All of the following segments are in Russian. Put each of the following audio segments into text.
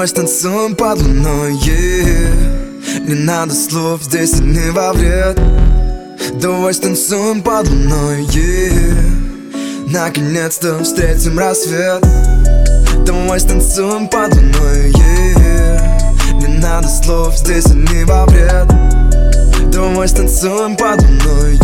Давай станцуем под луной, Не надо слов, здесь не во вред. Давай станцуем под луной, Наконец-то встретим рассвет. Давай станцуем под луной, Не надо слов, здесь не во вред. Давай станцуем под луной,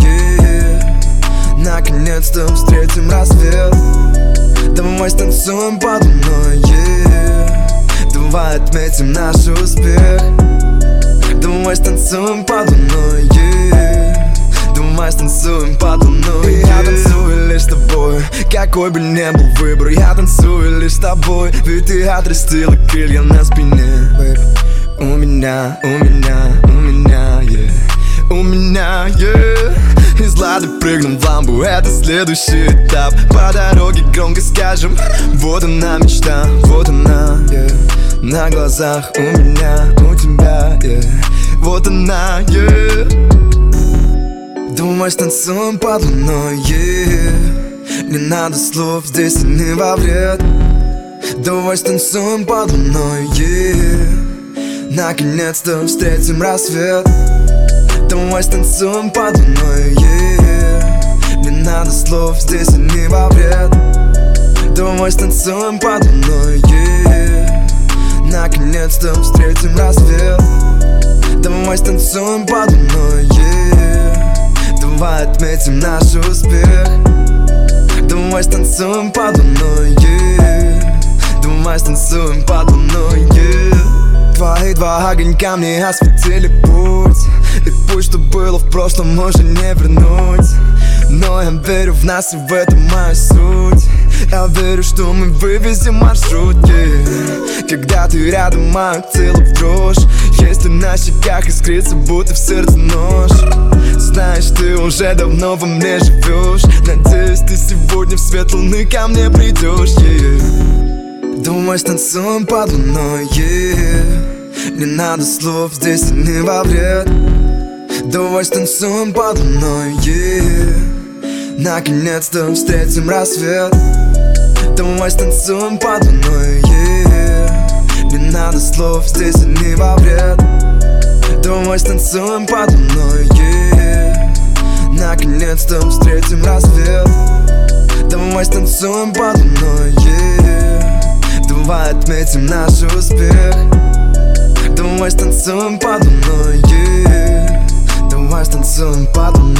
Наконец-то встретим рассвет. Давай станцуем под луной, Давай отметим наш успех. Давай станцуем под луной, Давай станцуем под луной. Я танцую лишь с тобой, какой бы ни был выбор. Я танцую лишь с тобой, ведь ты отрастила крылья на спине. У меня, из лады прыгнем в ламбу, это следующий этап. По дороге громко скажем: вот она мечта, вот она, на глазах у меня, у тебя, вот она, Давай станцуем под луной, Не надо слов, здесь не во вред. Давай станцуем под луной, Наконец-то встретим рассвет. Давай станцуем под луной, Не надо слов, здесь не во вред. Давай станцуем под луной, Наконец-то встретим рассвет. Давай станцуем под луной, Давай отметим наш успех. Давай станцуем под луной, Давай станцуем под луной, Твои два огонька мне осветили путь, и пусть что было в прошлом уже не вернуть. Но я верю в нас, и в этом моя суть. Я верю, что мы вывезем маршрут, Когда ты рядом, мое тело в дрожь. Если на щеках искрится, будто в сердце нож. Знаешь, ты уже давно во мне живешь. Надеюсь, ты сегодня в свет луны ко мне придешь, Давай станцуем под луной, Не надо слов, здесь не во вред. Давай станцуем под луной, Наконец-то встретим рассвет. Давай станцуем под луной, Не надо слов, здесь не во вред. Давай станцуем под луной, Наконец-то встретим рассвет. Давай станцуем под луной, Давай отметим наш успех. Давай станцуем под луной, Давай станцуем под луной.